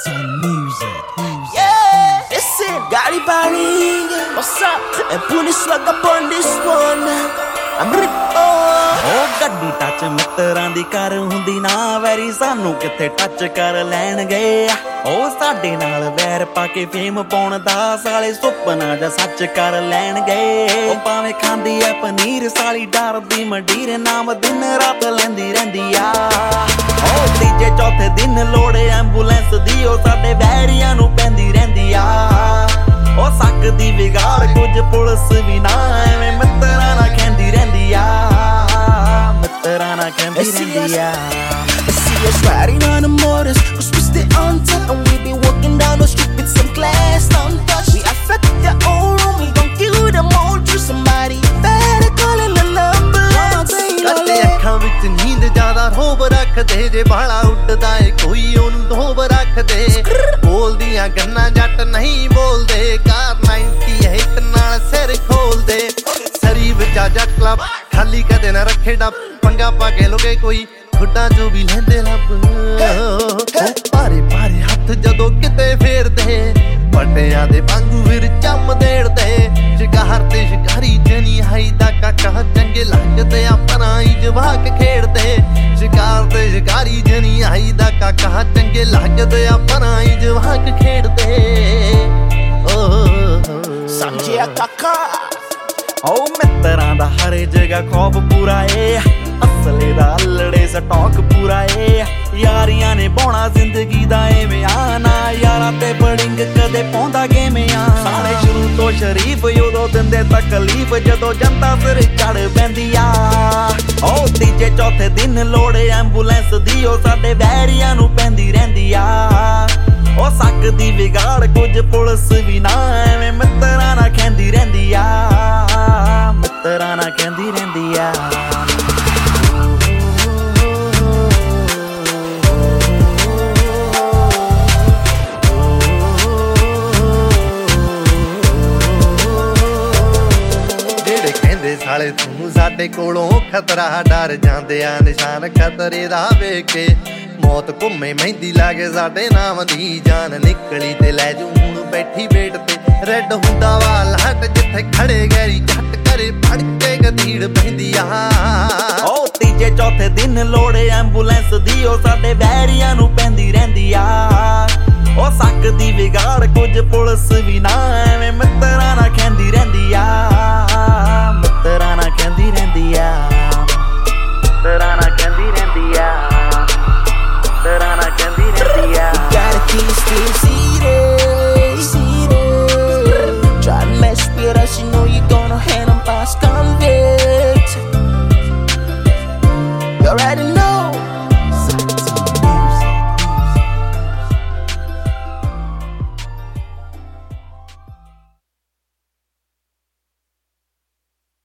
on music. Yeah, listen, Gary Barring, what's up? And put this slug up on this one. I'm rip. ਉਹ ਗੱਡੀ touch ਮਿੱਤਰਾਂ ਦੀ ਕਰ ਹੁੰਦੀ ਨਾ very ਸਾਨੂੰ ਕਿੱਥੇ ਟੱਚ ਕਰ ਲੈਣ ਗਏ ਆ ਉਹ ਸਾਡੇ ਨਾਲ ਵੈਰ ਪਾ ਕੇ ਫੇਮ ਪਾਉਣ ਦਾ ਸਾਲੇ ਸੁਪਨਾ ਜਾਂ ਸੱਚ ਕਰ ਲੈਣ ਗਏ ਉਹ ਭਾਵੇਂ ਖਾਂਦੀ ਐ ਪਨੀਰ ਸਾਲੀ ਡਰਦੀ ਮੰਡੀਰ ਨਾਮ ਦਿਨ ਰਾਤ ਲੈਂਦੀ ਰਹਿੰਦੀ ਆ ਉਹ ਤੀਜੇ ਚੌਥੇ ਦਿਨ ਲੋੜ ਐਂਬੂਲੈਂਸ ਦੀ ਉਹ ਸਾਡੇ ਵੈਰੀਆਂ ਨੂੰ ਪੈਂਦੀ ਰਹਿੰਦੀ ਆ ਉਹ ਸਕਦੀ ਵਿਗਾੜ ਕੁਝ ਪੁਲਿਸ ਵੀ ਨਾ ਐਵੇਂ ਮਿੱਤਰਾਂ ਨਾਲ ਕਹਿੰਦੀ ਰਹਿੰਦੀ ਆ See us riding on the motors, cause we stay on top. And we be walking down the street with some class untouched. We affect the old room, we gon' kill them all. To somebody better call in the numbers. ਕੱਲੇ ਅੱਖਾਂ ਵਿੱਚ ਨੀਂਦ ਜ਼ਿਆਦਾ ਰੋਬ ਰੱਖਦੇ ਜੇ ਬਾਲਾ ਉੱਡਦਾ ਏ ਕੋਈ ਉਹਨੂੰ ਧੋਬ ਰੱਖਦੇ ਬੋਲਦੀਆਂ ਗੰਨਾਂ ਜੱਟ ਨਹੀਂ ਬੋਲਦੇ ਕਾਰ 98 ਨਾਲ ਸਿਰ ਖੋਲਦੇ ਸਰੀ ਵਿੱਚ ਜਾ ਕਲੱਬ ਖਾਲੀ ਕਦੇ ਨਾ ਰੱਖੇ ਡੱਬ ਪੰਗਾ ਪਾ ਕੇ ਲੋਗੇ ਕੋਈ ਖੁੱਡਾਂ ਚੋਂ ਵੀ ਲੈਂਦੇ ਲੱਭ ਭਾਰੇ ਭਾਰੇ ਹੱਥ ਜਦੋਂ ਕਿਤੇ ਫੇਰਦੇ ਵੱਡਿਆਂ ਦੇ ਵਾਂਗੂ ਫਿਰ ਚੰਮ ਦੇੜਦੇ ਸ਼ਿਕਾਰ ਤੇ ਸ਼ਿਕਾਰੀ ਜਨੀ ਹਾਈ ਦਾ ਕਾਕਾ ਚੰਗੇ ਲੱਗਦੇ ਆ ਪਰਾਈ ਜਵਾਕ ਖੇਡਦੇ ਸ਼ਿਕਾਰ ਤੇ ਸ਼ਿਕਾਰੀ ਜਨੀ ਹਾਈ ਦਾ ਕਾਕਾ ਚੰਗੇ ਲੱਗਦੇ ਆ ਪਰਾਈ ਜਵਾਕ ਖੇਡਦੇ ਸਮਝਿਆ ਕਾਕਾ ਉਹ ਮਿੱਤਰਾਂ ਦਾ ਹਰ ਜਗ੍ਹਾ ਖੌਫ ਪੂਰਾ ਏ ਅਸਲੇ ਦਾ ਅਲੜੇ ਸਟਾਕ ਪੂਰਾ ਏ ਯਾਰੀਆਂ ਨੇ ਪਾਉਣਾ ਜ਼ਿੰਦਗੀ ਦਾ ਐਵੇਂ ਆ ਨਾ ਯਾਰਾਂ ਤੇ ਬੜਿੰਗ ਕਦੇ ਪਾਉਂਦਾ ਕਿਵੇਂ ਆ ਸਾਰੇ ਸ਼ੁਰੂ ਤੋਂ ਸ਼ਰੀਫ ਉਦੋਂ ਦਿੰਦੇ ਤਕਲੀਫ ਜਦੋਂ ਜਨਤਾ ਸਿਰ ਚੜ ਪੈਂਦੀ ਆ ਉਹ ਤੀਜੇ ਚੌਥੇ ਦਿਨ ਲੋੜ ਐਂਬੂਲੈਂਸ ਦੀ ਉਹ ਸਾਡੇ ਵੈਰੀਆਂ ਨੂੰ ਪੈਂਦੀ ਰਹਿੰਦੀ ਆ ਉਹ ਸਕਦੀ ਵਿਗਾੜ ਕੁਝ ਪੁਲਿਸ ਵੀ ਨਾ ਐਵੇਂ ਮਿੱਤਰਾਂ ਨਾਲ ਕਹਿੰਦੀ ਰਹਿੰਦੀ ਆ ਮਿੱਤਰਾਂ ਨਾਲ ਕਹਿੰਦੀ ਰਹਿੰਦੀ ਆ ਜਿਹੜੇ ਕਹਿੰਦੇ ਸਾਲੇ ਤੂੰ ਸਾਡੇ ਕੋਲੋਂ ਖਤਰਾ ਡਰ ਜਾਂਦੇ ਆ ਨਿਸ਼ਾਨ ਖਤਰੇ ਦਾ ਵੇਖ ਕੇ ਮੌਤ ਘੁੰਮੇ ਮਹਿੰਦੀ ਲਾਗੇ ਸਾਡੇ ਨਾਮ ਦੀ ਜਾਨ ਨਿਕਲੀ ਤੇ ਲੈ ਜੂ ਹੁਣ ਬੈਠੀ ਵੇਟ ਤੇ ਰੈੱਡ ਹੁੰਦਾ ਵਾ ਲਾਟ ਜਿੱਥੇ ਖੜੇ ਗੈਰੀ ਜੱਟ ਕਰੇ ਫੜ ਕੇ ਗਧੀੜ ਪੈਂਦੀ ਆ ਉਹ ਤੀਜੇ ਚੌਥੇ ਦਿਨ ਲੋੜ ਐਂਬੂਲੈਂਸ ਦੀ ਉਹ ਸਾਡੇ ਵੈਰੀਆਂ ਨੂੰ ਪੈਂਦੀ ਰਹਿੰਦੀ ਆ ਉਹ ਸਕਦੀ ਵਿਗਾੜ ਕੁਝ ਪੁਲਿਸ ਵੀ ਨਾ ਐਵੇਂ ਮਿੱਤਰਾਂ ਨਾਲ ਕਹਿੰਦੀ ਰਹਿੰਦੀ ਆ